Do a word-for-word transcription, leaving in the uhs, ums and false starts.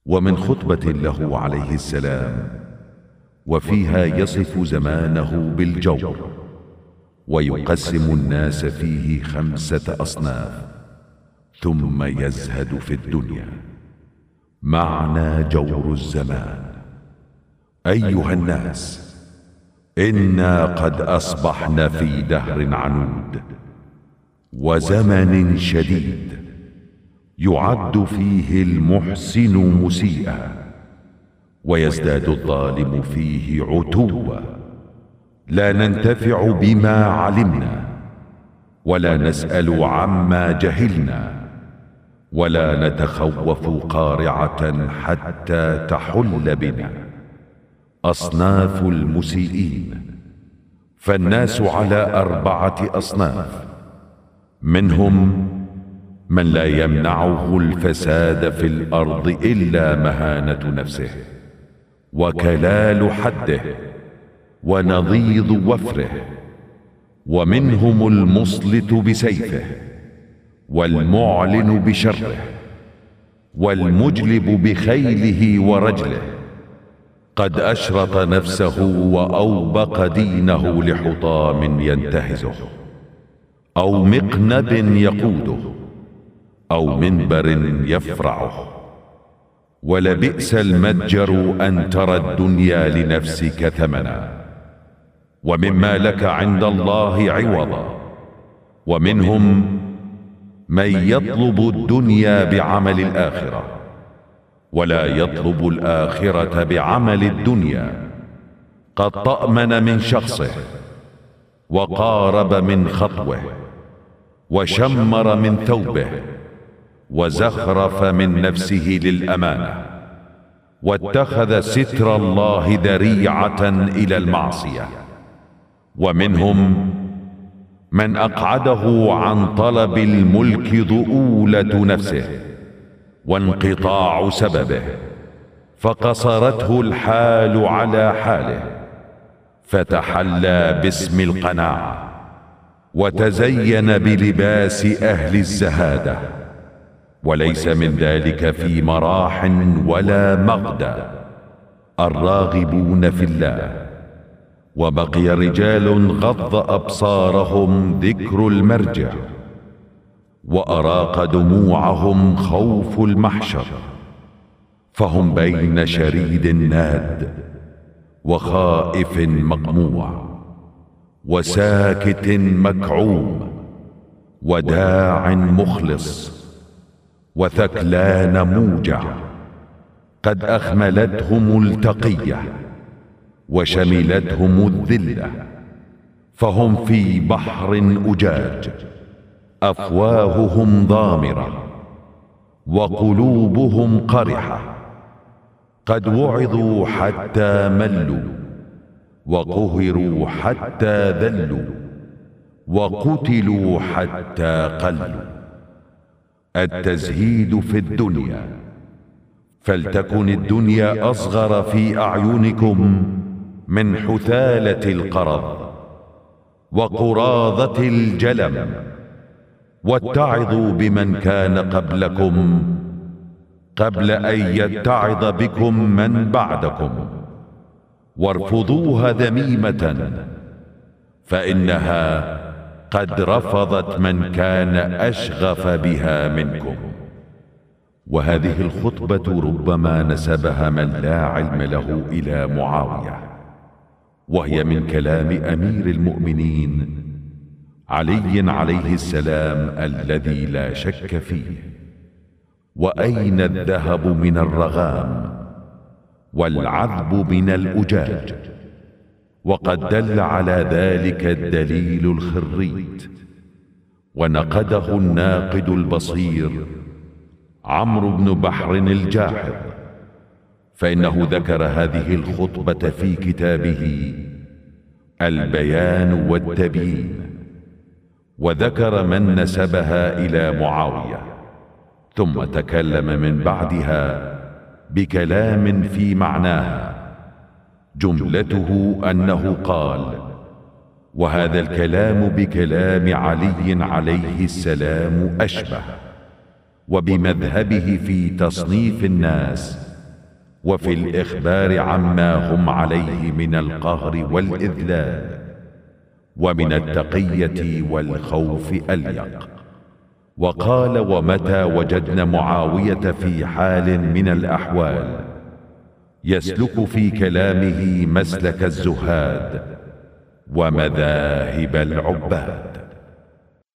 ومن خطبة له عليه السلام وفيها يصف زمانه بالجور، ويقسم الناس فيه خمسة أصناف ثم يزهد في الدنيا. معنى جور الزمان: أيها الناس، إنا قد أصبحنا في دهر عنود وزمن شديد يعد فيه المحسن مسيئا، ويزداد الظالم فيه عتوا. لا ننتفع بما علمنا، ولا نسأل عما جهلنا، ولا نتخوف قارعة حتى تحل بنا. أصناف المسيئين: فالناس على أربعة أصناف، منهم من لا يمنعه الفساد في الأرض إلا مهانة نفسه وكلال حده ونضيض وفره، ومنهم المسلط بسيفه والمعلن بشره والمجلب بخيله ورجله، قد أشرط نفسه وأوبق دينه لحطام ينتهزه، أو مقنب يقوده، أو منبر يفرعه. ولبئس المتجر أن ترى الدنيا لنفسك ثمنا، ومما لك عند الله عوضا. ومنهم من يطلب الدنيا بعمل الآخرة، ولا يطلب الآخرة بعمل الدنيا، قد طأمن من شخصه وقارب من خطوه وشمر من ثوبه وزخرف من نفسه للأمانة، واتخذ ستر الله ذريعة إلى المعصية. ومنهم من أقعده عن طلب الملك ضؤولة نفسه وانقطاع سببه، فقصرته الحال على حاله، فتحلى باسم القناعة وتزين بلباس أهل الزهادة، وليس من ذلك في مراح ولا مغدى الراغبون في الله. وبقي رجال غض أبصارهم ذكر المرجع، وأراق دموعهم خوف المحشر، فهم بين شريد ناد وخائف مقموع وساكت مكعوم وداع مخلص وثكلان موجع، قد أخملتهم التقية وشملتهم الذلة، فهم في بحر أجاج أفواههم ضامرة وقلوبهم قرحة، قد وعظوا حتى ملوا وقهروا حتى ذلوا وقتلوا حتى قلوا. التزهيد في الدنيا: فلتكن الدنيا أصغر في أعينكم من حثالة القرض وقراضة الجلم، واتعظوا بمن كان قبلكم قبل أن يتعظ بكم من بعدكم، وارفضوها ذميمة، فإنها قد رفضت من كان أشغف بها منكم. وهذه الخطبة ربما نسبها من لا علم له إلى معاوية، وهي من كلام أمير المؤمنين علي عليه السلام الذي لا شك فيه. وأين الذهب من الرغام والعذب من الأجاج؟ وقد دل على ذلك الدليل الخريت، ونقده الناقد البصير عمرو بن بحر الجاحظ، فإنه ذكر هذه الخطبة في كتابه البيان والتبيين، وذكر من نسبها إلى معاوية، ثم تكلم من بعدها بكلام في معناها، جملته أنه قال: وهذا الكلام بكلام علي عليه السلام أشبه، وبمذهبه في تصنيف الناس وفي الإخبار عما هم عليه من القهر والإذلال، ومن التقية والخوف أليق. وقال: ومتى وجدنا معاوية في حال من الأحوال يسلك في كلامه مسلك الزهاد ومذاهب العباد.